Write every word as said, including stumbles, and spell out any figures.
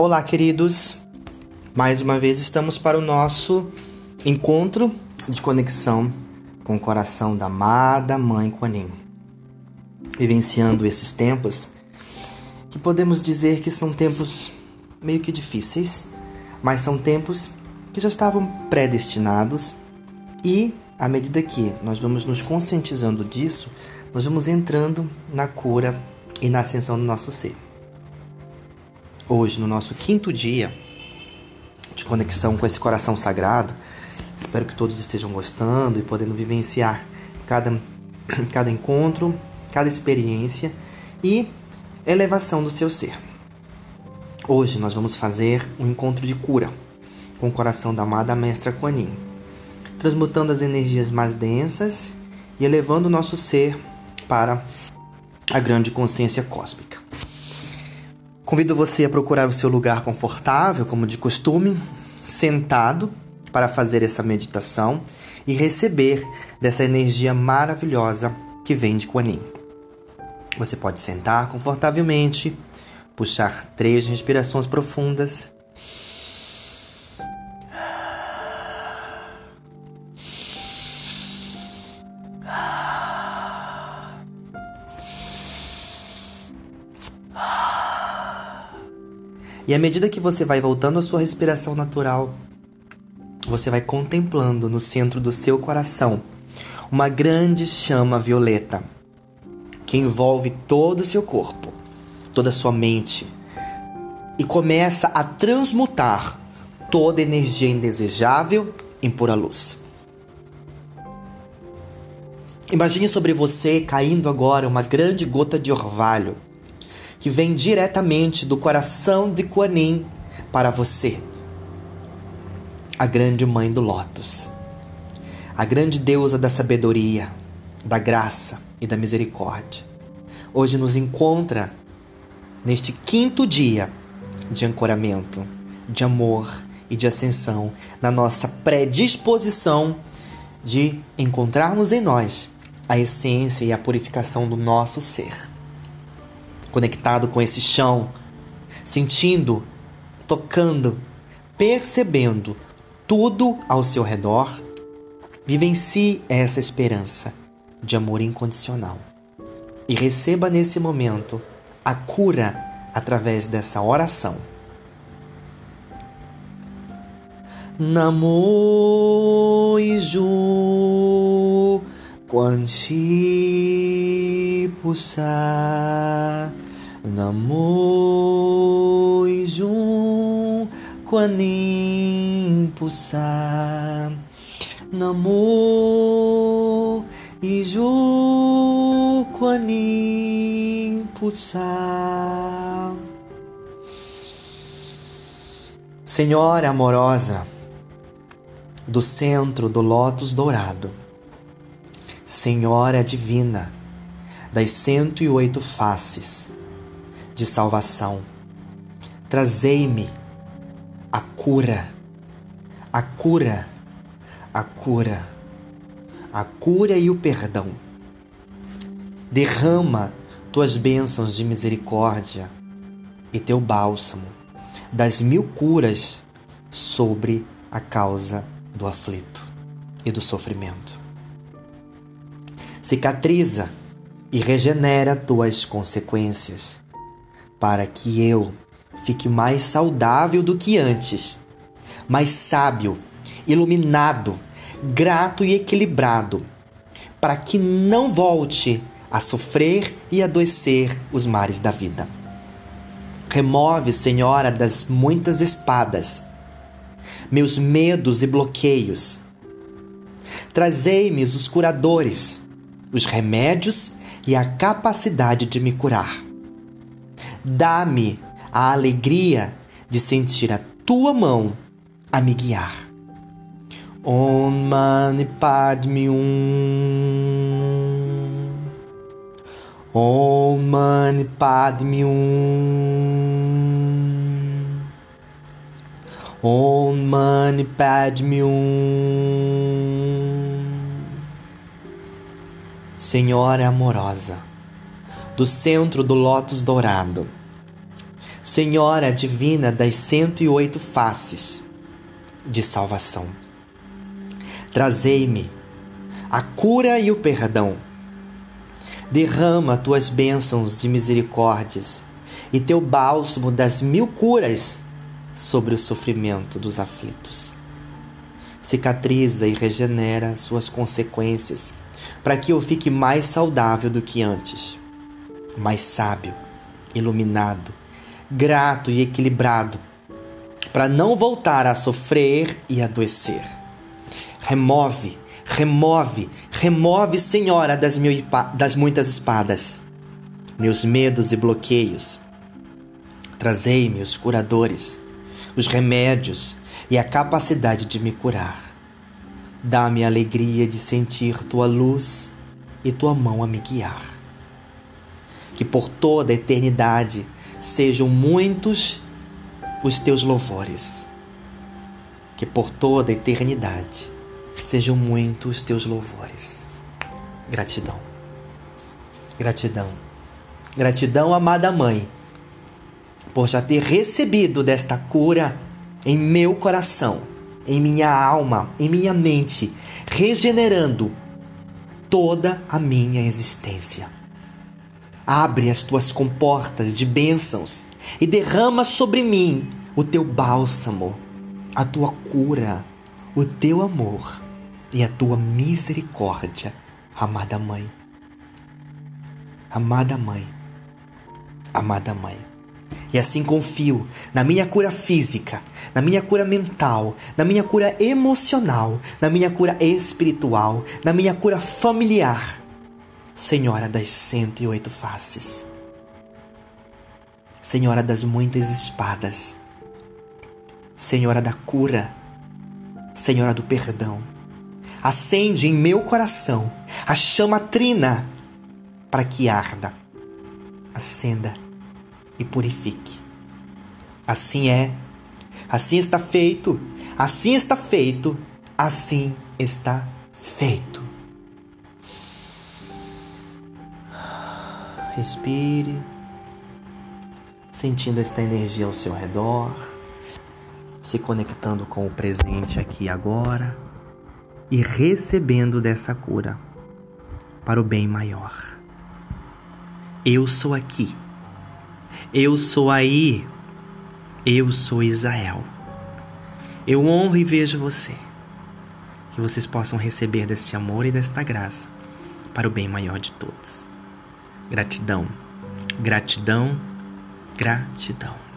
Olá, queridos! Mais uma vez estamos para o nosso encontro de conexão com o coração da amada Mãe Kuan Yin. Vivenciando esses tempos, que podemos dizer que são tempos meio que difíceis, mas são tempos que já estavam predestinados e, à medida que nós vamos nos conscientizando disso, nós vamos entrando na cura e na ascensão do nosso ser. Hoje, no nosso quinto dia de conexão com esse coração sagrado, espero que todos estejam gostando e podendo vivenciar cada, cada encontro, cada experiência e elevação do seu ser. Hoje nós vamos fazer um encontro de cura com o coração da amada Mestra Kuan Yin, transmutando as energias mais densas e elevando o nosso ser para a grande consciência cósmica. Convido você a procurar o seu lugar confortável, como de costume, sentado, para fazer essa meditação e receber dessa energia maravilhosa que vem de Kuan Yin. Você pode sentar confortavelmente, puxar três respirações profundas. E à medida que você vai voltando à sua respiração natural, você vai contemplando no centro do seu coração uma grande chama violeta que envolve todo o seu corpo, toda a sua mente e começa a transmutar toda energia indesejável em pura luz. Imagine sobre você caindo agora uma grande gota de orvalho que vem diretamente do coração de Kuan Yin para você, a grande mãe do Lótus, a grande deusa da sabedoria, da graça e da misericórdia. Hoje nos encontra neste quinto dia de ancoramento, de amor e de ascensão, na nossa predisposição de encontrarmos em nós a essência e a purificação do nosso ser. Conectado com esse chão, sentindo, tocando, percebendo tudo ao seu redor, vivencie essa esperança de amor incondicional e receba nesse momento a cura através dessa oração. Namo Iju Quan Chi Pusa Namo Iju Kuan Yin Pusa Namo Iju Kuan Yin Pusa. Senhora amorosa do centro do lótus dourado, Senhora divina das cento e oito faces de salvação, trazei-me a cura, a cura, a cura, a cura e o perdão. Derrama tuas bênçãos de misericórdia e teu bálsamo das mil curas sobre a causa do aflito e do sofrimento. Cicatriza e regenera tuas consequências, para que eu fique mais saudável do que antes, mais sábio, iluminado, grato e equilibrado, para que não volte a sofrer e adoecer os mares da vida. Remove, Senhora das muitas espadas, meus medos e bloqueios. Trazei-me os curadores, os remédios e a capacidade de me curar. Dá-me a alegria de sentir a tua mão a me guiar. Om Mani Padme Hum. Om Mani Padme Hum. Om Mani Padme Hum. Senhora amorosa, do centro do lótus dourado, Senhora divina das cento e oito faces de salvação, trazei-me a cura e o perdão. Derrama tuas bênçãos de misericórdias e teu bálsamo das mil curas sobre o sofrimento dos aflitos. Cicatriza e regenera suas consequências, para que eu fique mais saudável do que antes, mais sábio, iluminado, grato e equilibrado, para não voltar a sofrer e adoecer. Remove, remove, remove, Senhora das, mil, das muitas espadas, meus medos e bloqueios. Trazei-me os curadores, os remédios e a capacidade de me curar. Dá-me a alegria de sentir tua luz e tua mão a me guiar. Que por toda a eternidade sejam muitos os teus louvores. Que por toda a eternidade sejam muitos os teus louvores. Gratidão. Gratidão. Gratidão, amada Mãe, por já ter recebido desta cura em meu coração, em minha alma, em minha mente, regenerando toda a minha existência. Abre as tuas comportas de bênçãos e derrama sobre mim o teu bálsamo, a tua cura, o teu amor e a tua misericórdia, amada Mãe. Amada Mãe, amada Mãe. E assim confio na minha cura física, na minha cura mental, na minha cura emocional, na minha cura espiritual, na minha cura familiar. Senhora das cento e oito faces, Senhora das muitas espadas, Senhora da cura, Senhora do perdão, acende em meu coração a chama trina para que arda, acenda e purifique. Assim é, assim está feito, assim está feito, assim está feito. Respire, sentindo esta energia ao seu redor, se conectando com o presente aqui e agora e recebendo dessa cura para o bem maior. Eu sou aqui. Eu sou aí, eu sou Israel. Eu honro e vejo você. Que vocês possam receber deste amor e desta graça para o bem maior de todos. Gratidão, gratidão, gratidão.